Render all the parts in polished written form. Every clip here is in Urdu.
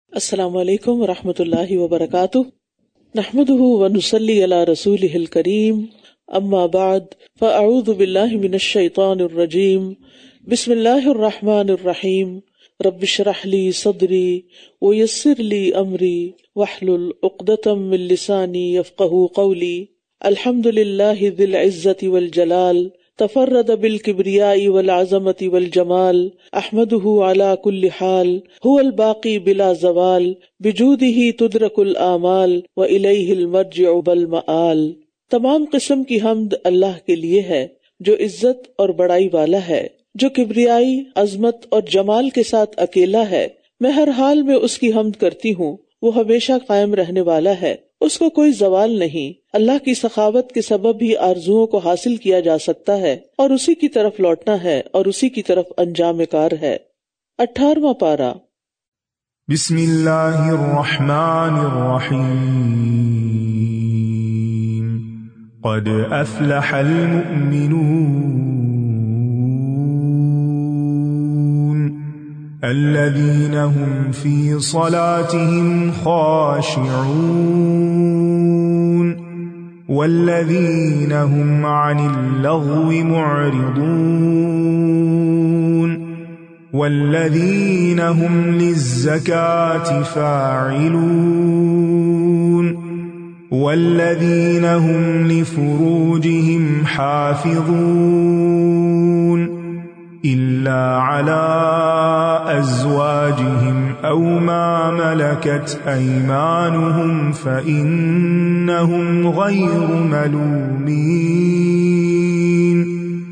السلام علیکم ورحمۃ اللہ وبرکاتہ، نحمده ونصلی علی رسولہ الکریم، اما بعد فاعوذ باللہ من الشیطان الرجیم، بسم اللہ الرحمن الرحیم، رب اشرح لی صدری ویسر لی امری واحلل عقدۃ من لسانی یفقہوا قولی۔ الحمد للہ ذی العزۃ والجلال، تفرد بالکبریاء والعظمۃ والجمال، احمده علی کل حال، هو الباقی بلا زوال، بجودہ تدرک الآمال والیہ المرجع والمآل۔ تمام قسم کی حمد اللہ کے لیے ہے جو عزت اور بڑائی والا ہے، جو کبریائی، عظمت اور جمال کے ساتھ اکیلا ہے۔ میں ہر حال میں اس کی حمد کرتی ہوں، وہ ہمیشہ قائم رہنے والا ہے، اس کو کوئی زوال نہیں۔ اللہ کی سخاوت کے سبب ہی آرزوؤں کو حاصل کیا جا سکتا ہے اور اسی کی طرف لوٹنا ہے اور اسی کی طرف انجام کار ہے۔ 18واں پارہ۔ بسم اللہ الرحمن الرحیم، قد افلح المؤمنون الذین هم فی صلاتهم خاشعون والذین هم عن اللغو معرضون والذین هم للزکاة فاعلون والذین هم لفروجهم حافظون إلا على أزواجهم أو ما ملكت أيمانهم فإنهم غير ملومين۔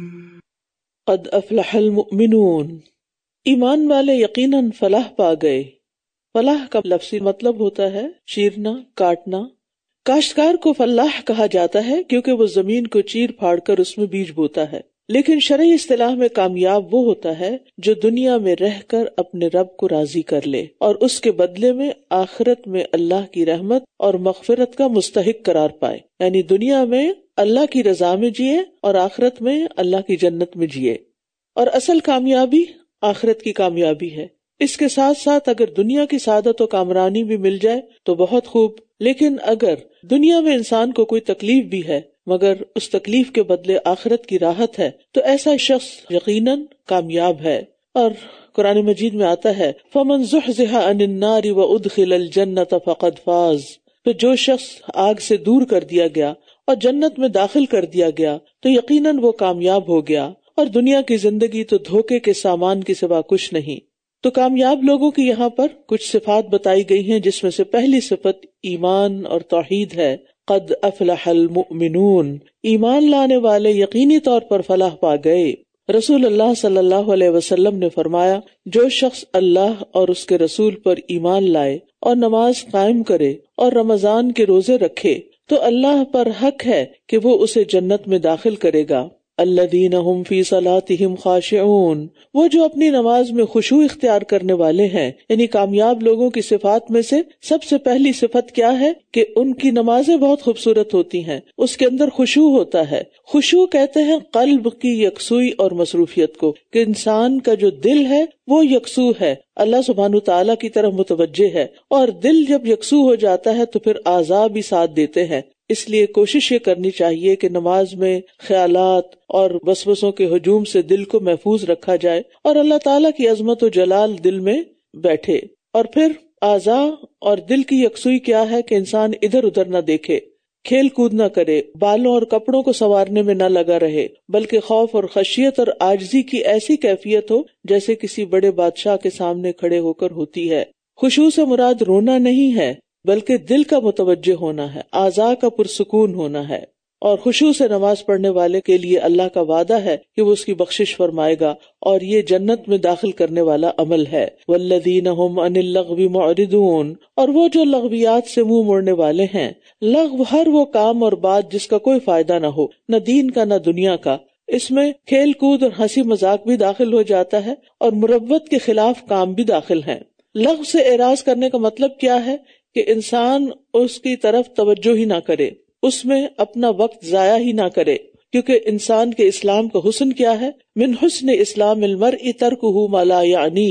قد افلح المؤمنون، ایمان والے یقیناً فلاح پا گئے۔ فلاح کا لفظی مطلب ہوتا ہے چیرنا، کاٹنا۔ کاشتکار کو فلاح کہا جاتا ہے کیونکہ وہ زمین کو چیر پھاڑ کر اس میں بیج بوتا ہے، لیکن شرعی اصطلاح میں کامیاب وہ ہوتا ہے جو دنیا میں رہ کر اپنے رب کو راضی کر لے اور اس کے بدلے میں آخرت میں اللہ کی رحمت اور مغفرت کا مستحق قرار پائے، یعنی دنیا میں اللہ کی رضا میں جیے اور آخرت میں اللہ کی جنت میں جیے۔ اور اصل کامیابی آخرت کی کامیابی ہے۔ اس کے ساتھ ساتھ اگر دنیا کی سعادت و کامرانی بھی مل جائے تو بہت خوب، لیکن اگر دنیا میں انسان کو کوئی تکلیف بھی ہے مگر اس تکلیف کے بدلے آخرت کی راحت ہے تو ایسا شخص یقیناً کامیاب ہے۔ اور قرآن مجید میں آتا ہے فَمَنْ زُحْزِحَ عَنِ النَّارِ وَأُدْخِلَ الْجَنَّةَ فَقَدْ فَازَ، تو جو شخص آگ سے دور کر دیا گیا اور جنت میں داخل کر دیا گیا تو یقیناً وہ کامیاب ہو گیا، اور دنیا کی زندگی تو دھوکے کے سامان کے سوا کچھ نہیں۔ تو کامیاب لوگوں کی یہاں پر کچھ صفات بتائی گئی ہیں، جس میں سے پہلی صفت ایمان اور توحید ہے۔ قد افلح المؤمنون، ایمان لانے والے یقینی طور پر فلاح پا گئے۔ رسول اللہ صلی اللہ علیہ وسلم نے فرمایا، جو شخص اللہ اور اس کے رسول پر ایمان لائے اور نماز قائم کرے اور رمضان کے روزے رکھے تو اللہ پر حق ہے کہ وہ اسے جنت میں داخل کرے گا۔ الذین هم فی صلاتهم خاشعون، وہ جو اپنی نماز میں خشوع اختیار کرنے والے ہیں۔ یعنی کامیاب لوگوں کی صفات میں سے سب سے پہلی صفت کیا ہے کہ ان کی نمازیں بہت خوبصورت ہوتی ہیں، اس کے اندر خشوع ہوتا ہے۔ خشوع کہتے ہیں قلب کی یکسوئی اور مصروفیت کو، کہ انسان کا جو دل ہے وہ یکسو ہے، اللہ سبحانہ تعالیٰ کی طرف متوجہ ہے، اور دل جب یکسو ہو جاتا ہے تو پھر اعضاء بھی ساتھ دیتے ہیں۔ اس لیے کوشش یہ کرنی چاہیے کہ نماز میں خیالات اور وسوسوں کے ہجوم سے دل کو محفوظ رکھا جائے اور اللہ تعالیٰ کی عظمت و جلال دل میں بیٹھے۔ اور پھر اعضاء اور دل کی یکسوئی کیا ہے کہ انسان ادھر ادھر نہ دیکھے، کھیل کود نہ کرے، بالوں اور کپڑوں کو سنوارنے میں نہ لگا رہے، بلکہ خوف اور خشیت اور عاجزی کی ایسی کیفیت ہو جیسے کسی بڑے بادشاہ کے سامنے کھڑے ہو کر ہوتی ہے۔ خشوع سے مراد رونا نہیں ہے بلکہ دل کا متوجہ ہونا ہے، اعضاء کا پرسکون ہونا ہے۔ اور خشوع سے نماز پڑھنے والے کے لیے اللہ کا وعدہ ہے کہ وہ اس کی بخشش فرمائے گا، اور یہ جنت میں داخل کرنے والا عمل ہے۔ والذین هم عن اللغو معرضون، اور وہ جو لغویات سے منہ موڑنے والے ہیں۔ لغو ہر وہ کام اور بات جس کا کوئی فائدہ نہ ہو، نہ دین کا نہ دنیا کا۔ اس میں کھیل کود اور ہنسی مذاق بھی داخل ہو جاتا ہے اور مروت کے خلاف کام بھی داخل ہیں۔ لغو سے اعراض کرنے کا مطلب کیا ہے کہ انسان اس کی طرف توجہ ہی نہ کرے، اس میں اپنا وقت ضائع ہی نہ کرے، کیونکہ انسان کے اسلام کا حسن کیا ہے؟ من حسن اسلام المرء ترکہ ما لا یعنیہ،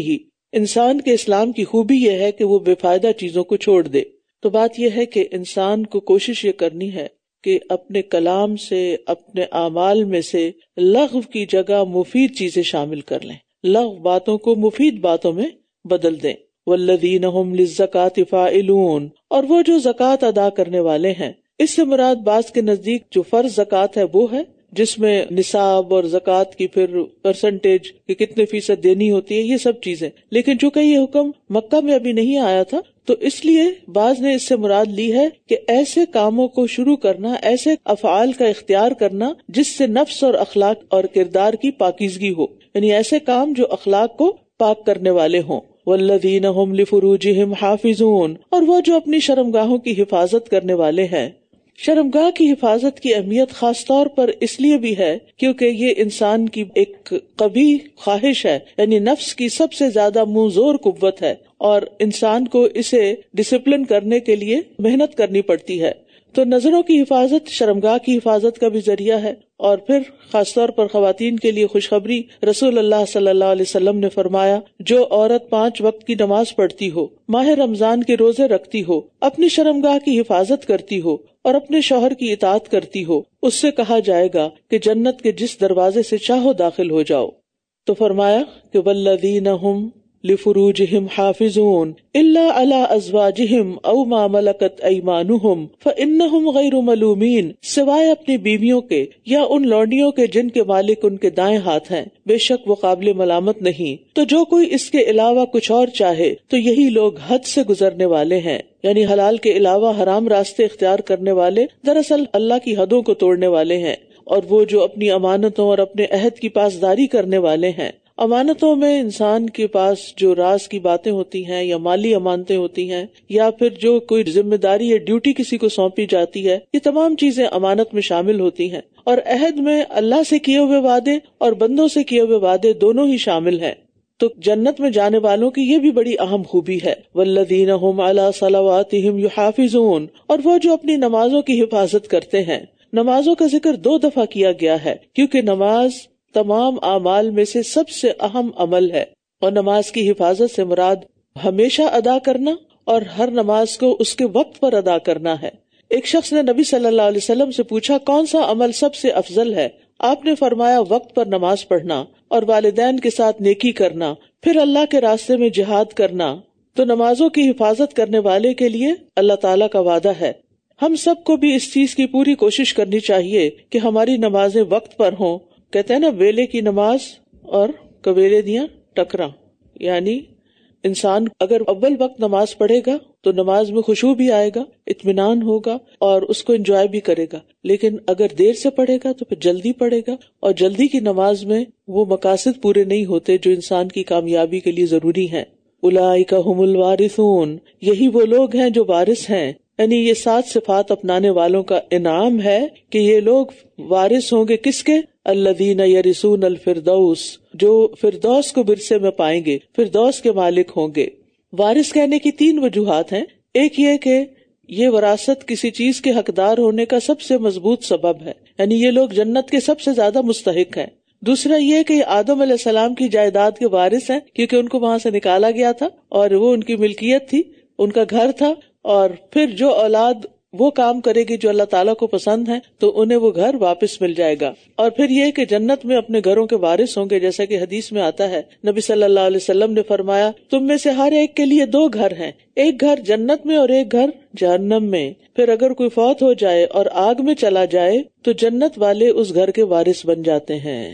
انسان کے اسلام کی خوبی یہ ہے کہ وہ بے فائدہ چیزوں کو چھوڑ دے. تو بات یہ ہے کہ انسان کو کوشش یہ کرنی ہے کہ اپنے کلام سے، اپنے اعمال میں سے لغو کی جگہ مفید چیزیں شامل کر لیں، لغو باتوں کو مفید باتوں میں بدل دیں. والذین ھم للزکاۃ فاعلون، اور وہ جو زکوٰۃ ادا کرنے والے ہیں. اس سے مراد بعض کے نزدیک جو فرض زکوٰۃ ہے وہ ہے، جس میں نصاب اور زکوٰۃ کی پھر پرسنٹیج کہ کتنے فیصد دینی ہوتی ہے، یہ سب چیزیں. لیکن چونکہ یہ حکم مکہ میں ابھی نہیں آیا تھا تو اس لیے بعض نے اس سے مراد لی ہے کہ ایسے کاموں کو شروع کرنا، ایسے افعال کا اختیار کرنا جس سے نفس اور اخلاق اور کردار کی پاکیزگی ہو، یعنی ایسے کام جو اخلاق کو پاک کرنے والے ہوں. والذین ھم لفروجہم حافظون، اور وہ جو اپنی شرمگاہوں کی حفاظت کرنے والے ہیں. شرمگاہ کی حفاظت کی اہمیت خاص طور پر اس لیے بھی ہے کیونکہ یہ انسان کی ایک قبیح خواہش ہے، یعنی نفس کی سب سے زیادہ منہ زور قوت ہے، اور انسان کو اسے ڈسپلن کرنے کے لیے محنت کرنی پڑتی ہے. تو نظروں کی حفاظت شرمگاہ کی حفاظت کا بھی ذریعہ ہے. اور پھر خاص طور پر خواتین کے لیے خوشخبری، رسول اللہ صلی اللہ علیہ وسلم نے فرمایا جو عورت 5 وقت کی نماز پڑھتی ہو، ماہ رمضان کے روزے رکھتی ہو، اپنی شرمگاہ کی حفاظت کرتی ہو اور اپنے شوہر کی اطاعت کرتی ہو، اس سے کہا جائے گا کہ جنت کے جس دروازے سے چاہو داخل ہو جاؤ. تو فرمایا کہ والذین ھم لفروجہم حافظون الا علی ازواجہم او ما ملکت ایمانہم فانہم غیر ملومین، سوائے اپنی بیویوں کے یا ان لونڈیوں کے جن کے مالک ان کے دائیں ہاتھ ہیں، بے شک وہ قابل ملامت نہیں. تو جو کوئی اس کے علاوہ کچھ اور چاہے تو یہی لوگ حد سے گزرنے والے ہیں، یعنی حلال کے علاوہ حرام راستے اختیار کرنے والے دراصل اللہ کی حدوں کو توڑنے والے ہیں. اور وہ جو اپنی امانتوں اور اپنے عہد کی پاسداری کرنے والے ہیں. امانتوں میں انسان کے پاس جو راز کی باتیں ہوتی ہیں یا مالی امانتیں ہوتی ہیں یا پھر جو کوئی ذمہ داری یا ڈیوٹی کسی کو سونپی جاتی ہے، یہ تمام چیزیں امانت میں شامل ہوتی ہیں. اور عہد میں اللہ سے کیے ہوئے وعدے اور بندوں سے کیے ہوئے وعدے دونوں ہی شامل ہیں. تو جنت میں جانے والوں کی یہ بھی بڑی اہم خوبی ہے. والذین ھم علی صلواتہم یحافظون، اور وہ جو اپنی نمازوں کی حفاظت کرتے ہیں. نمازوں کا ذکر 2 دفعہ کیا گیا ہے کیونکہ نماز تمام اعمال میں سے سب سے اہم عمل ہے، اور نماز کی حفاظت سے مراد ہمیشہ ادا کرنا اور ہر نماز کو اس کے وقت پر ادا کرنا ہے. ایک شخص نے نبی صلی اللہ علیہ وسلم سے پوچھا کون سا عمل سب سے افضل ہے؟ آپ نے فرمایا وقت پر نماز پڑھنا اور والدین کے ساتھ نیکی کرنا، پھر اللہ کے راستے میں جہاد کرنا. تو نمازوں کی حفاظت کرنے والے کے لیے اللہ تعالیٰ کا وعدہ ہے. ہم سب کو بھی اس چیز کی پوری کوشش کرنی چاہیے کہ ہماری نمازیں وقت پر ہوں. کہتے ہیں نا ویلے کی نماز اور کویلے دیاں ٹکرا، یعنی انسان اگر اول وقت نماز پڑھے گا تو نماز میں خشوع بھی آئے گا، اطمینان ہوگا اور اس کو انجوائے بھی کرے گا. لیکن اگر دیر سے پڑھے گا تو پھر جلدی پڑھے گا، اور جلدی کی نماز میں وہ مقاصد پورے نہیں ہوتے جو انسان کی کامیابی کے لیے ضروری ہیں. اولئک ھم الوارثون، یہی وہ لوگ ہیں جو وارث ہیں. یعنی یہ 7 صفات اپنانے والوں کا انعام ہے کہ یہ لوگ وارث ہوں گے کس کے؟ الذین یرثون الفردوس، جو فردوس کو ورثے میں پائیں گے، فردوس کے مالک ہوں گے. وارث کہنے کی 3 وجوہات ہیں. ایک یہ کہ یہ وراثت کسی چیز کے حقدار ہونے کا سب سے مضبوط سبب ہے، یعنی یہ لوگ جنت کے سب سے زیادہ مستحق ہیں. دوسرا یہ کہ یہ آدم علیہ السلام کی جائیداد کے وارث ہیں کیونکہ ان کو وہاں سے نکالا گیا تھا اور وہ ان کی ملکیت تھی، ان کا گھر تھا. اور پھر جو اولاد وہ کام کرے گی جو اللہ تعالیٰ کو پسند ہے تو انہیں وہ گھر واپس مل جائے گا. اور پھر یہ کہ جنت میں اپنے گھروں کے وارث ہوں گے، جیسا کہ حدیث میں آتا ہے نبی صلی اللہ علیہ وسلم نے فرمایا تم میں سے ہر ایک کے لیے 2 گھر ہیں، ایک گھر جنت میں اور ایک گھر جہنم میں. پھر اگر کوئی فوت ہو جائے اور آگ میں چلا جائے تو جنت والے اس گھر کے وارث بن جاتے ہیں.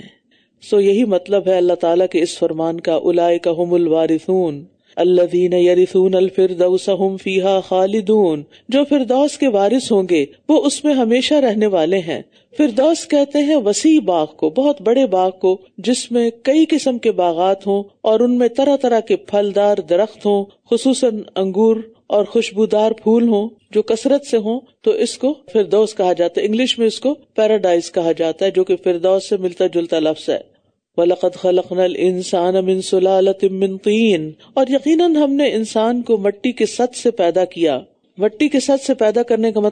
یہی مطلب ہے اللہ تعالیٰ کے اس فرمان کا اولئک ھم الوارثون الذین یرثون الفردوس ھم فیہا خالدون، جو فردوس کے وارث ہوں گے وہ اس میں ہمیشہ رہنے والے ہیں. فردوس کہتے ہیں وسیع باغ کو، بہت بڑے باغ کو جس میں کئی قسم کے باغات ہوں اور ان میں طرح طرح کے پھلدار درخت ہوں، خصوصاً انگور اور خوشبودار پھول ہوں جو کثرت سے ہوں، تو اس کو فردوس کہا جاتا ہے. انگلش میں اس کو پیراڈائز کہا جاتا ہے جو کہ فردوس سے ملتا جلتا لفظ ہے. وَلَقَدْ خَلَقْنَا الْإِنسَانَ مِنْ سُلَالَةٍ مِّن طِينٍ، اور یقیناً ہم نے انسان کو مٹی کے سط سے پیدا کیا. مٹی کے سط سے پیدا کرنے کا مطلب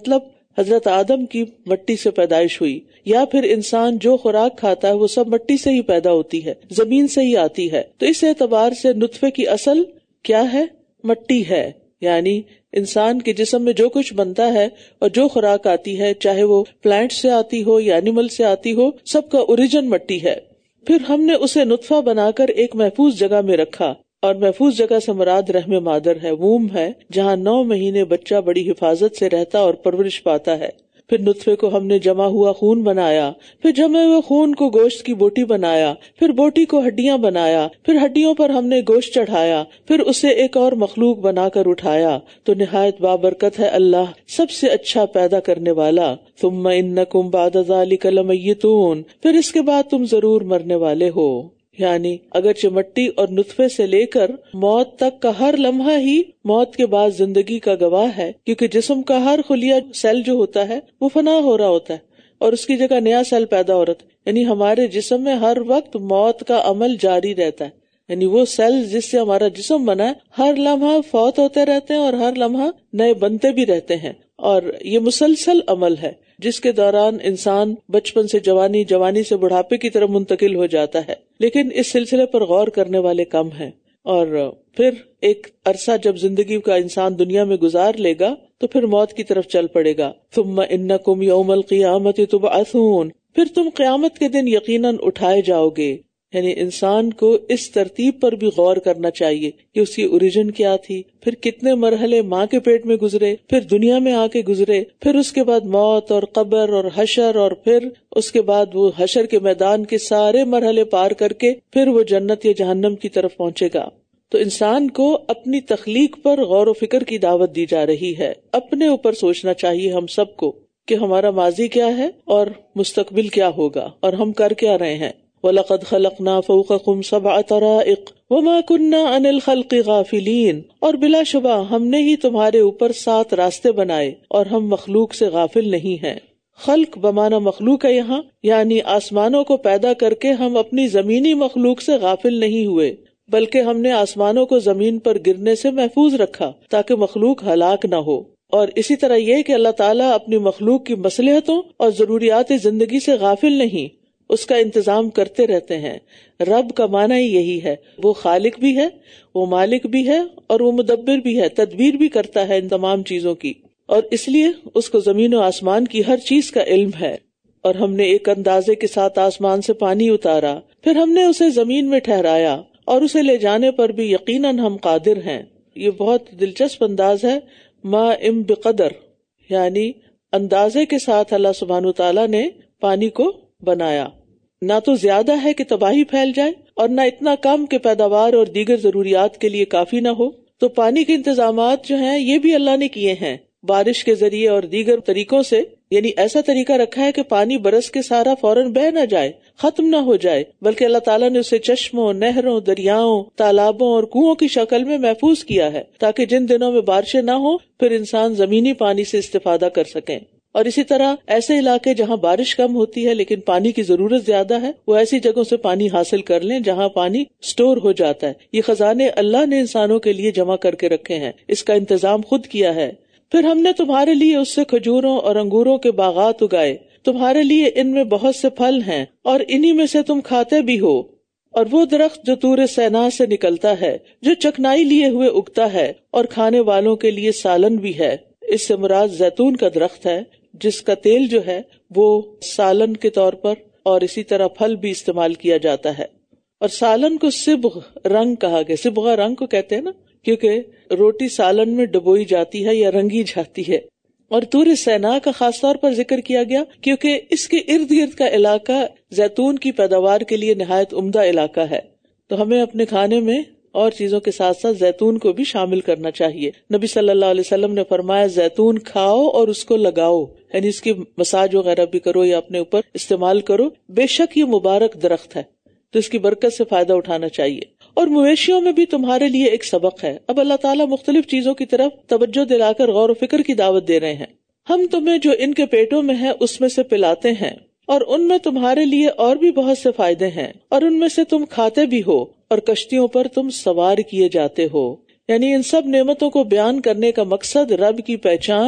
حضرت آدم کی مٹی سے پیدائش ہوئی، یا پھر انسان جو خوراک کھاتا ہے وہ سب مٹی سے ہی پیدا ہوتی ہے، زمین سے ہی آتی ہے. تو اس اعتبار سے نطفے کی اصل کیا ہے؟ مٹی ہے. یعنی انسان کے جسم میں جو کچھ بنتا ہے اور جو خوراک آتی ہے، چاہے وہ پلانٹ سے آتی ہو یا اینیمل سے آتی ہو، سب کا اوریجن مٹی ہے. پھر ہم نے اسے نطفہ بنا کر ایک محفوظ جگہ میں رکھا، اور محفوظ جگہ سے مراد رحم مادر ہے، ووم ہے، جہاں 9 مہینے بچہ بڑی حفاظت سے رہتا اور پرورش پاتا ہے. پھر نطفے کو ہم نے جمع ہوا خون بنایا، پھر جمے ہوئے خون کو گوشت کی بوٹی بنایا، پھر بوٹی کو ہڈیاں بنایا، پھر ہڈیوں پر ہم نے گوشت چڑھایا، پھر اسے ایک اور مخلوق بنا کر اٹھایا. تو نہایت بابرکت ہے اللہ، سب سے اچھا پیدا کرنے والا. ثم انکم بعد ذلک لمیتون، پھر اس کے بعد تم ضرور مرنے والے ہو. یعنی اگرچہ مٹی اور نطفے سے لے کر موت تک کا ہر لمحہ ہی موت کے بعد زندگی کا گواہ ہے، کیونکہ جسم کا ہر خلیہ سیل جو ہوتا ہے وہ فنا ہو رہا ہوتا ہے اور اس کی جگہ نیا سیل پیدا ہو رہا ہے. یعنی ہمارے جسم میں ہر وقت موت کا عمل جاری رہتا ہے. یعنی وہ سیل جس سے ہمارا جسم بنا ہے ہر لمحہ فوت ہوتے رہتے ہیں اور ہر لمحہ نئے بنتے بھی رہتے ہیں، اور یہ مسلسل عمل ہے جس کے دوران انسان بچپن سے جوانی، جوانی سے بڑھاپے کی طرف منتقل ہو جاتا ہے. لیکن اس سلسلے پر غور کرنے والے کم ہیں. اور پھر ایک عرصہ جب زندگی کا انسان دنیا میں گزار لے گا تو پھر موت کی طرف چل پڑے گا. ثم انکم یوم القیامت تبعثون، پھر تم قیامت کے دن یقیناً اٹھائے جاؤ گے. یعنی انسان کو اس ترتیب پر بھی غور کرنا چاہیے کہ اس کی اوریجن کیا تھی، پھر کتنے مرحلے ماں کے پیٹ میں گزرے، پھر دنیا میں آ کے گزرے، پھر اس کے بعد موت اور قبر اور حشر، اور پھر اس کے بعد وہ حشر کے میدان کے سارے مرحلے پار کر کے پھر وہ جنت یا جہنم کی طرف پہنچے گا. تو انسان کو اپنی تخلیق پر غور و فکر کی دعوت دی جا رہی ہے. اپنے اوپر سوچنا چاہیے ہم سب کو کہ ہمارا ماضی کیا ہے اور مستقبل کیا ہوگا اور ہم کر کیا رہے ہیں. وَلَقَدْ خَلَقْنَا فَوْقَكُمْ سَبْعَ طَرَائِقَ وَمَا كُنَّا عَنِ الْخَلْقِ غَافِلِينَ، اور بلا شبہ ہم نے ہی تمہارے اوپر 7 راستے بنائے اور ہم مخلوق سے غافل نہیں ہیں. خلق بمانا مخلوق ہے یہاں، یعنی آسمانوں کو پیدا کر کے ہم اپنی زمینی مخلوق سے غافل نہیں ہوئے، بلکہ ہم نے آسمانوں کو زمین پر گرنے سے محفوظ رکھا تاکہ مخلوق ہلاک نہ ہو. اور اسی طرح یہ کہ اللہ تعالیٰ اپنی مخلوق کی مصلحتوں اور ضروریات زندگی سے غافل نہیں، اس کا انتظام کرتے رہتے ہیں. رب کا معنی ہی یہی ہے، وہ خالق بھی ہے، وہ مالک بھی ہے، اور وہ مدبر بھی ہے، تدبیر بھی کرتا ہے ان تمام چیزوں کی. اور اس لیے اس کو زمین و آسمان کی ہر چیز کا علم ہے. اور ہم نے ایک اندازے کے ساتھ آسمان سے پانی اتارا، پھر ہم نے اسے زمین میں ٹھہرایا، اور اسے لے جانے پر بھی یقیناً ہم قادر ہیں. یہ بہت دلچسپ انداز ہے، ما ام بقدر، یعنی اندازے کے ساتھ اللہ سبحانہ وتعالیٰ نے پانی کو بنایا. نہ تو زیادہ ہے کہ تباہی پھیل جائے اور نہ اتنا کم کہ پیداوار اور دیگر ضروریات کے لیے کافی نہ ہو. تو پانی کے انتظامات جو ہیں یہ بھی اللہ نے کیے ہیں بارش کے ذریعے اور دیگر طریقوں سے. یعنی ایسا طریقہ رکھا ہے کہ پانی برس کے سارا فوراً بہہ نہ جائے، ختم نہ ہو جائے، بلکہ اللہ تعالیٰ نے اسے چشموں، نہروں، دریاؤں، تالابوں اور کنووں کی شکل میں محفوظ کیا ہے تاکہ جن دنوں میں بارشیں نہ ہوں پھر انسان زمینی پانی سے استفادہ کر سکیں. اور اسی طرح ایسے علاقے جہاں بارش کم ہوتی ہے لیکن پانی کی ضرورت زیادہ ہے، وہ ایسی جگہوں سے پانی حاصل کر لیں جہاں پانی سٹور ہو جاتا ہے. یہ خزانے اللہ نے انسانوں کے لیے جمع کر کے رکھے ہیں، اس کا انتظام خود کیا ہے. پھر ہم نے تمہارے لیے اس سے کھجوروں اور انگوروں کے باغات اگائے، تمہارے لیے ان میں بہت سے پھل ہیں اور انہی میں سے تم کھاتے بھی ہو. اور وہ درخت جو طور سینا سے نکلتا ہے، جو چکنائی لیے ہوئے اگتا ہے اور کھانے والوں کے لیے سالن بھی ہے. اس سے مراد زیتون کا درخت ہے جس کا تیل جو ہے وہ سالن کے طور پر اور اسی طرح پھل بھی استعمال کیا جاتا ہے. اور سالن کو صبغ رنگ کہا گیا، صبغہ رنگ کو کہتے ہیں نا، کیونکہ روٹی سالن میں ڈبوئی جاتی ہے یا رنگی جاتی ہے. اور طور سینا کا خاص طور پر ذکر کیا گیا کیونکہ اس کے ارد گرد کا علاقہ زیتون کی پیداوار کے لیے نہایت عمدہ علاقہ ہے. تو ہمیں اپنے کھانے میں اور چیزوں کے ساتھ ساتھ زیتون کو بھی شامل کرنا چاہیے. نبی صلی اللہ علیہ وسلم نے فرمایا زیتون کھاؤ اور اس کو لگاؤ، یعنی اس کی مساج وغیرہ بھی کرو یا اپنے اوپر استعمال کرو. بے شک یہ مبارک درخت ہے تو اس کی برکت سے فائدہ اٹھانا چاہیے. اور مویشیوں میں بھی تمہارے لیے ایک سبق ہے. اب اللہ تعالیٰ مختلف چیزوں کی طرف توجہ دلا کر غور و فکر کی دعوت دے رہے ہیں. ہم تمہیں جو ان کے پیٹوں میں ہے اس میں سے پلاتے ہیں، اور ان میں تمہارے لیے اور بھی بہت سے فائدے ہیں، اور ان میں سے تم کھاتے بھی ہو، اور کشتیوں پر تم سوار کیے جاتے ہو. یعنی ان سب نعمتوں کو بیان کرنے کا مقصد رب کی پہچان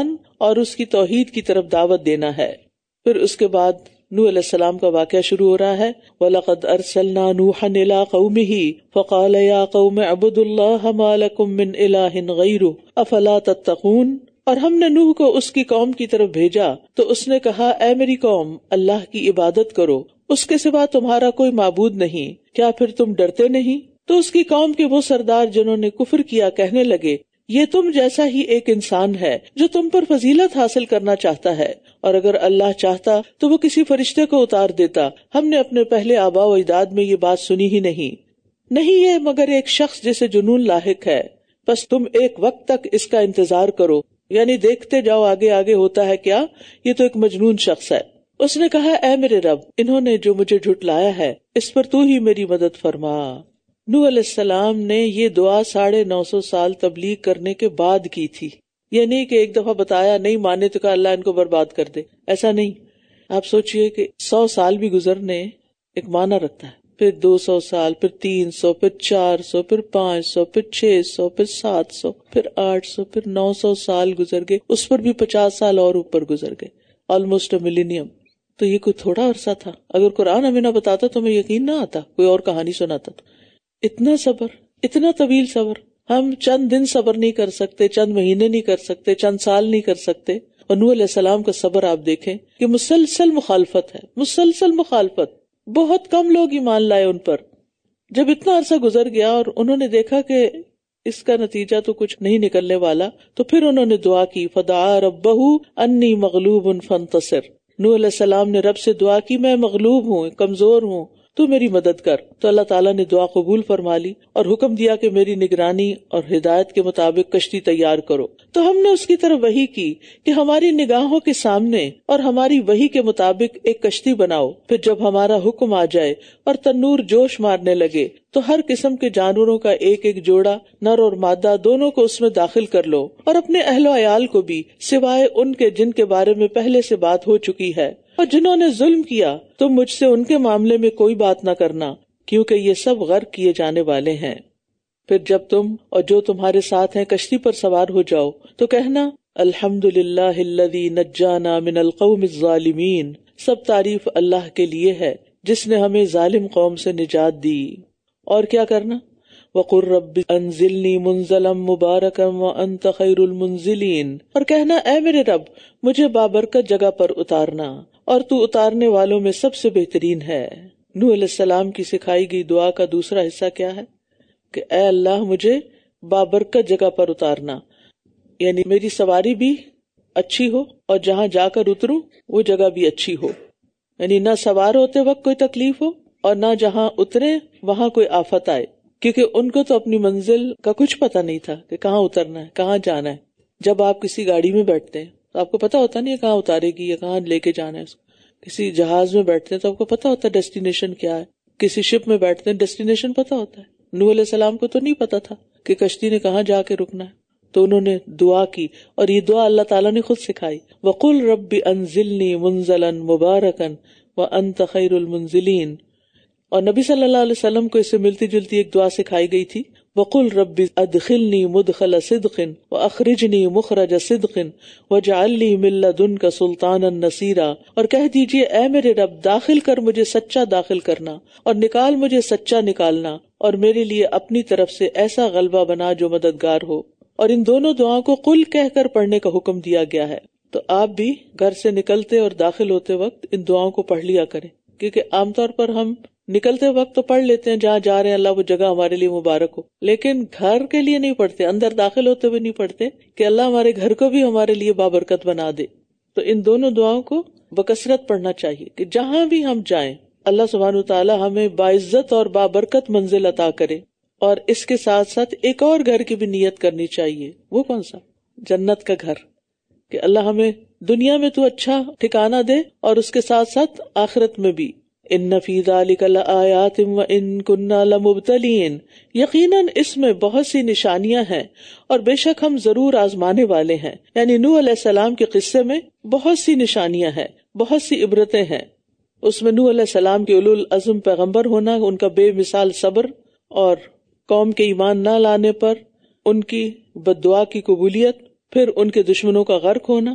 اور اس کی توحید کی طرف دعوت دینا ہے۔ پھر اس کے بعد نوح علیہ السلام کا واقعہ شروع ہو رہا ہے۔ وَلَقَدْ أَرْسَلْنَا نُوحًا إِلَىٰ قَوْمِهِ فَقَالَ يَا قَوْمِ اعْبُدُوا اللَّهَ مَا لَكُم مِّنْ إِلَٰهٍ غَيْرُهُ أَفَلَا تَتَّقُونَ۔ اور ہم نے نوح کو اس کی قوم کی طرف بھیجا تو اس نے کہا، اے میری قوم، اللہ کی عبادت کرو، اس کے سوا تمہارا کوئی معبود نہیں، کیا پھر تم ڈرتے نہیں؟ تو اس کی قوم کے وہ سردار جنہوں نے کفر کیا کہنے لگے، یہ تم جیسا ہی ایک انسان ہے جو تم پر فضیلت حاصل کرنا چاہتا ہے، اور اگر اللہ چاہتا تو وہ کسی فرشتے کو اتار دیتا، ہم نے اپنے پہلے آباء و اجداد میں یہ بات سنی ہی نہیں یہ مگر ایک شخص جسے جنون لاحق ہے، بس تم ایک وقت تک اس کا انتظار کرو، یعنی دیکھتے جاؤ آگے آگے ہوتا ہے کیا، یہ تو ایک مجنون شخص ہے۔ اس نے کہا، اے میرے رب، انہوں نے جو مجھے جھٹلایا ہے اس پر تو ہی میری مدد فرما۔ نوح علیہ السلام نے یہ دعا 950 سال تبلیغ کرنے کے بعد کی تھی، یہ نہیں کہ ایک دفعہ بتایا نہیں مانے تو کہا اللہ ان کو برباد کر دے، ایسا نہیں۔ آپ سوچئے کہ 100 سال بھی گزرنے ایک معنی رکھتا ہے، پھر 200 سال، پھر 300، پھر 400، پھر 500، پھر 600، پھر 700، پھر 800، پھر 900 سال گزر گئے، اس پر بھی 50 سال اور اوپر گزر گئے، آلموسٹ ملینیم۔ تو یہ کوئی تھوڑا عرصہ تھا؟ اگر قرآن ہمیں نہ بتاتا تو ہمیں یقین نہ آتا، کوئی اور کہانی سناتا تو۔ اتنا صبر، اتنا طویل صبر، ہم چند دن صبر نہیں کر سکتے، چند مہینے نہیں کر سکتے، چند سال نہیں کر سکتے۔ اور نوح علیہ السلام کا صبر آپ دیکھیں کہ مسلسل مخالفت ہے، مسلسل مخالفت، بہت کم لوگ ایمان لائے ان پر۔ جب اتنا عرصہ گزر گیا اور انہوں نے دیکھا کہ اس کا نتیجہ تو کچھ نہیں نکلنے والا، تو پھر انہوں نے دعا کی، فدعا ربہ انی مغلوب فانتصر۔ نوح علیہ السلام نے رب سے دعا کی، میں مغلوب ہوں، کمزور ہوں، تو میری مدد کر۔ تو اللہ تعالیٰ نے دعا قبول فرما لی اور حکم دیا کہ میری نگرانی اور ہدایت کے مطابق کشتی تیار کرو۔ تو ہم نے اس کی طرف وحی کی کہ ہماری نگاہوں کے سامنے اور ہماری وحی کے مطابق ایک کشتی بناؤ، پھر جب ہمارا حکم آ جائے اور تنور جوش مارنے لگے تو ہر قسم کے جانوروں کا ایک ایک جوڑا، نر اور مادہ دونوں کو اس میں داخل کر لو، اور اپنے اہل و عیال کو بھی، سوائے ان کے جن کے بارے میں پہلے سے بات ہو چکی ہے، اور جنہوں نے ظلم کیا تم مجھ سے ان کے معاملے میں کوئی بات نہ کرنا، کیونکہ یہ سب غرق کیے جانے والے ہیں۔ پھر جب تم اور جو تمہارے ساتھ ہیں کشتی پر سوار ہو جاؤ تو کہنا، الحمدللہ الذی نجانا من القوم الظالمین، سب تعریف اللہ کے لیے ہے جس نے ہمیں ظالم قوم سے نجات دی۔ اور کیا کرنا، وَقُلْ رَبِّ أَنزِلْنِي مُنزَلًا مُبَارَكًا وَأَنْتَ خَيْرُ الْمُنزِلِينَ، اور کہنا، اے میرے رب، مجھے بابرکت جگہ پر اتارنا، اور تو اتارنے والوں میں سب سے بہترین ہے۔ نوح علیہ السلام کی سکھائی گئی دعا کا دوسرا حصہ کیا ہے کہ اے اللہ مجھے بابرکت جگہ پر اتارنا، یعنی میری سواری بھی اچھی ہو اور جہاں جا کر اتروں وہ جگہ بھی اچھی ہو، یعنی نہ سوار ہوتے وقت کوئی تکلیف ہو اور نہ جہاں اترے وہاں کوئی آفت آئے، کیونکہ ان کو تو اپنی منزل کا کچھ پتہ نہیں تھا کہ کہاں اترنا ہے، کہاں جانا ہے۔ جب آپ کسی گاڑی میں بیٹھتے ہیں تو آپ کو پتہ ہوتا نہیں ہے کہاں اتارے گی یا کہاں لے کے جانا ہے اس کو۔ کسی جہاز میں بیٹھتے ہیں تو آپ کو پتہ ہوتا ہے ڈیسٹینیشن کیا ہے، کسی شپ میں بیٹھتے ہیں ڈیسٹینیشن پتہ ہوتا ہے۔ نوح علیہ السلام کو تو نہیں پتہ تھا کہ کشتی نے کہاں جا کے رکنا ہے، تو انہوں نے دعا کی، اور یہ دعا اللہ تعالیٰ نے خود سکھائی، وَقُلْ رَبِّ أَنزِلْنِي مُنزَلًا مُبَارَكًا وَأَنْتَ خَيْرُ الْمُنزِلِينَ۔ اور نبی صلی اللہ علیہ وسلم کو اس سے ملتی جلتی ایک دعا سکھائی گئی تھی، وَقُلْ رَبِّ أَدْخِلْنِي مُدْخَلَ صِدْقٍ وَأَخْرِجْنِي مُخْرَجَ صِدْقٍ وَاجْعَلْ لِي مِن لَّدُنكَ سُلْطَانًا نَصِيرًا، اور کہہ دیجئے، اے میرے رب، داخل کر مجھے سچا داخل کرنا، اور نکال مجھے سچا نکالنا، اور میرے لیے اپنی طرف سے ایسا غلبہ بنا جو مددگار ہو۔ اور ان دونوں دعاؤں کو قل کہہ کر پڑھنے کا حکم دیا گیا ہے۔ تو آپ بھی گھر سے نکلتے اور داخل ہوتے وقت ان دعاؤں کو پڑھ لیا کریں، کیونکہ عام طور پر ہم نکلتے وقت تو پڑھ لیتے ہیں جہاں جا رہے ہیں اللہ وہ جگہ ہمارے لیے مبارک ہو، لیکن گھر کے لیے نہیں پڑھتے، اندر داخل ہوتے ہوئے نہیں پڑھتے کہ اللہ ہمارے گھر کو بھی ہمارے لیے بابرکت بنا دے۔ تو ان دونوں دعاؤں کو بکثرت پڑھنا چاہیے کہ جہاں بھی ہم جائیں اللہ سبحانہ وتعالی ہمیں باعزت اور بابرکت منزل عطا کرے۔ اور اس کے ساتھ ساتھ ایک اور گھر کی بھی نیت کرنی چاہیے، وہ کون سا؟ جنت کا گھر، کہ اللہ ہمیں دنیا میں تو اچھا ٹھکانہ دے اور اس کے ساتھ ساتھ آخرت میں بھی۔ ان فی ذلک لآیات وان کنا لمبتلین، یقیناً اس میں بہت سی نشانیاں ہیں اور بے شک ہم ضرور آزمانے والے ہیں۔ یعنی نوح علیہ السلام کے قصے میں بہت سی نشانیاں ہیں، بہت سی عبرتیں ہیں۔ اس میں نوح علیہ السلام کے اولو العزم پیغمبر ہونا، ان کا بے مثال صبر، اور قوم کے ایمان نہ لانے پر ان کی بد دعا کی قبولیت، پھر ان کے دشمنوں کا غرق ہونا،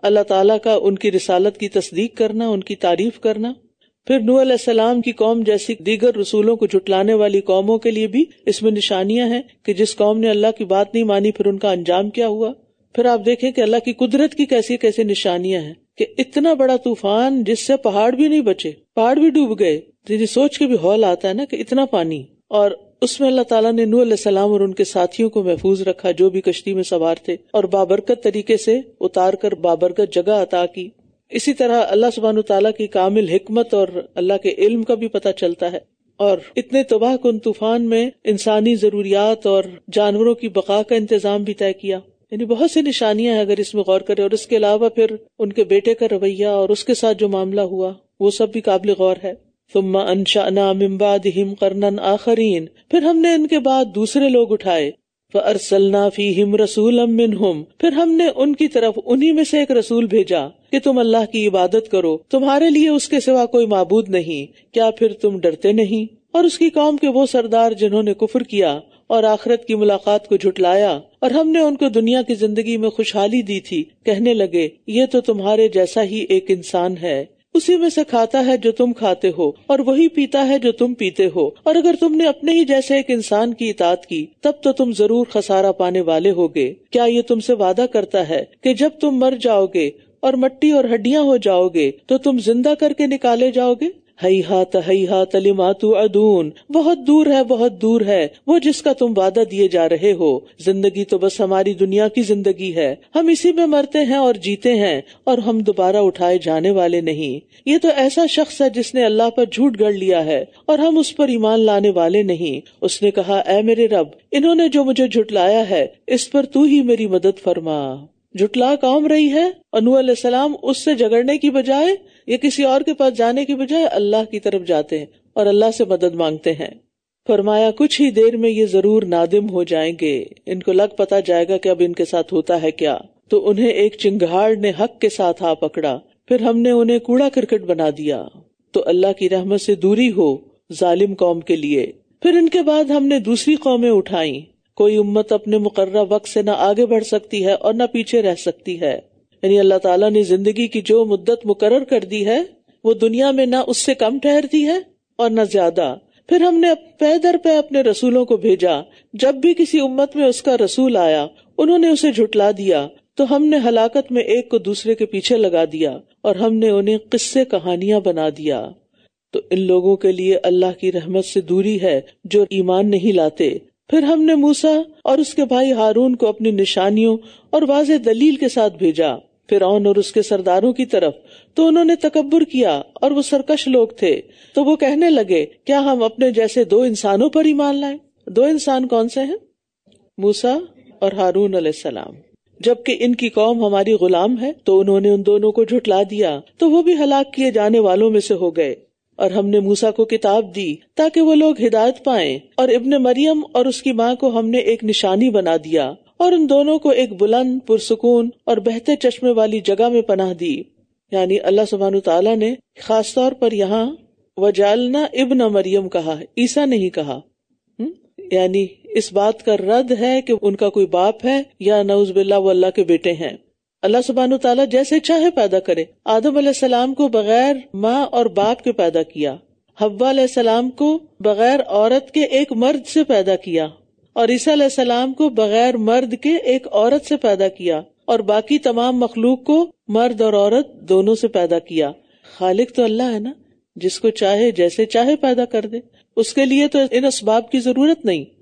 اللہ تعالیٰ کا ان کی رسالت کی تصدیق کرنا، ان کی تعریف کرنا. پھر نوح علیہ السلام کی قوم جیسی دیگر رسولوں کو جھٹلانے والی قوموں کے لیے بھی اس میں نشانیاں ہیں کہ جس قوم نے اللہ کی بات نہیں مانی پھر ان کا انجام کیا ہوا. پھر آپ دیکھیں کہ اللہ کی قدرت کی کیسی کیسی نشانیاں ہیں کہ اتنا بڑا طوفان جس سے پہاڑ بھی نہیں بچے، پہاڑ بھی ڈوب گئے. سوچ کے بھی ہول آتا ہے نا کہ اتنا پانی، اور اس میں اللہ تعالیٰ نے نوح علیہ السلام اور ان کے ساتھیوں کو محفوظ رکھا جو بھی کشتی میں سوار تھے، اور بابرکت طریقے سے اتار کر بابرکت جگہ عطا کی. اسی طرح اللہ سبحانہ تعالیٰ کی کامل حکمت اور اللہ کے علم کا بھی پتہ چلتا ہے. اور اتنے تباہ کن طوفان میں انسانی ضروریات اور جانوروں کی بقا کا انتظام بھی طے کیا. یعنی بہت سی نشانیاں ہیں اگر اس میں غور کرے. اور اس کے علاوہ پھر ان کے بیٹے کا رویہ اور اس کے ساتھ جو معاملہ ہوا وہ سب بھی قابل غور ہے. ثم انشأنا من بعدهم قرنا آخرین، پھر ہم نے ان کے بعد دوسرے لوگ اٹھائے. فارسلنا فیہم رسولا منہم، پھر ہم نے ان کی طرف انہی میں سے ایک رسول بھیجا کہ تم اللہ کی عبادت کرو، تمہارے لیے اس کے سوا کوئی معبود نہیں، کیا پھر تم ڈرتے نہیں؟ اور اس کی قوم کے وہ سردار جنہوں نے کفر کیا اور آخرت کی ملاقات کو جھٹلایا، اور ہم نے ان کو دنیا کی زندگی میں خوشحالی دی تھی، کہنے لگے یہ تو تمہارے جیسا ہی ایک انسان ہے، اسی میں سے کھاتا ہے جو تم کھاتے ہو اور وہی پیتا ہے جو تم پیتے ہو، اور اگر تم نے اپنے ہی جیسے ایک انسان کی اطاعت کی تب تو تم ضرور خسارہ پانے والے ہوگے. کیا یہ تم سے وعدہ کرتا ہے کہ جب تم مر جاؤ گے اور مٹی اور ہڈیاں ہو جاؤ گے تو تم زندہ کر کے نکالے جاؤ گے؟ ہیہات لما توعدون، بہت دور ہے وہ جس کا تم وعدہ دیے جا رہے ہو. زندگی تو بس ہماری دنیا کی زندگی ہے، ہم اسی میں مرتے ہیں اور جیتے ہیں، اور ہم دوبارہ اٹھائے جانے والے نہیں. یہ تو ایسا شخص ہے جس نے اللہ پر جھوٹ گڑھ لیا ہے اور ہم اس پر ایمان لانے والے نہیں. اس نے کہا اے میرے رب، انہوں نے جو مجھے جھٹلایا ہے اس پر تو ہی میری مدد فرما. جھٹلا قوم رہی ہے اور نوح علیہ السلام اس سے جھگڑنے کی بجائے یا کسی اور کے پاس جانے کی بجائے اللہ کی طرف جاتے ہیں اور اللہ سے مدد مانگتے ہیں. فرمایا کچھ ہی دیر میں یہ ضرور نادم ہو جائیں گے، ان کو لگ پتا جائے گا کہ اب ان کے ساتھ ہوتا ہے کیا. تو انہیں ایک چنگھاڑ نے حق کے ساتھ آ پکڑا، پھر ہم نے انہیں کوڑا کرکٹ بنا دیا. تو اللہ کی رحمت سے دوری ہو ظالم قوم کے لیے. پھر ان کے بعد ہم نے دوسری قومیں اٹھائیں. کوئی امت اپنے مقررہ وقت سے نہ آگے بڑھ سکتی ہے اور نہ پیچھے رہ سکتی ہے. یعنی اللہ تعالیٰ نے زندگی کی جو مدت مقرر کر دی ہے وہ دنیا میں نہ اس سے کم ٹھہرتی ہے اور نہ زیادہ. پھر ہم نے پے در پے اپنے رسولوں کو بھیجا، جب بھی کسی امت میں اس کا رسول آیا انہوں نے اسے جھٹلا دیا تو ہم نے ہلاکت میں ایک کو دوسرے کے پیچھے لگا دیا اور ہم نے انہیں قصے کہانیاں بنا دیا. تو ان لوگوں کے لیے اللہ کی رحمت سے دوری ہے جو ایمان نہیں لاتے. پھر ہم نے موسیٰ اور اس کے بھائی ہارون کو اپنی نشانیوں اور واضح دلیل کے ساتھ بھیجا فرعون اور اس کے سرداروں کی طرف، تو انہوں نے تکبر کیا اور وہ سرکش لوگ تھے. تو وہ کہنے لگے کیا ہم اپنے جیسے دو انسانوں پر ایمان لائیں؟ دو انسان کون سے ہیں؟ موسیٰ اور ہارون علیہ السلام. جبکہ ان کی قوم ہماری غلام ہے تو انہوں نے ان دونوں کو جھٹلا دیا تو وہ بھی ہلاک کیے جانے والوں میں سے ہو گئے. اور ہم نے موسیٰ کو کتاب دی تاکہ وہ لوگ ہدایت پائیں، اور ابن مریم اور اس کی ماں کو ہم نے ایک نشانی بنا دیا اور ان دونوں کو ایک بلند پرسکون اور بہتے چشمے والی جگہ میں پناہ دی. یعنی اللہ سبحانہ تعالیٰ نے خاص طور پر یہاں وجعلنا ابن مریم کہا ہے، عیسیٰ نہیں کہا. یعنی اس بات کا رد ہے کہ ان کا کوئی باپ ہے یا نعوذ باللہ وہ اللہ کے بیٹے ہیں. اللہ سبحانہ تعالیٰ جیسے چاہے پیدا کرے. آدم علیہ السلام کو بغیر ماں اور باپ کے پیدا کیا، حوا علیہ السلام کو بغیر عورت کے ایک مرد سے پیدا کیا، اور عیسیٰ علیہ السلام کو بغیر مرد کے ایک عورت سے پیدا کیا، اور باقی تمام مخلوق کو مرد اور عورت دونوں سے پیدا کیا. خالق تو اللہ ہے نا، جس کو چاہے جیسے چاہے پیدا کر دے. اس کے لیے تو ان اسباب کی ضرورت نہیں.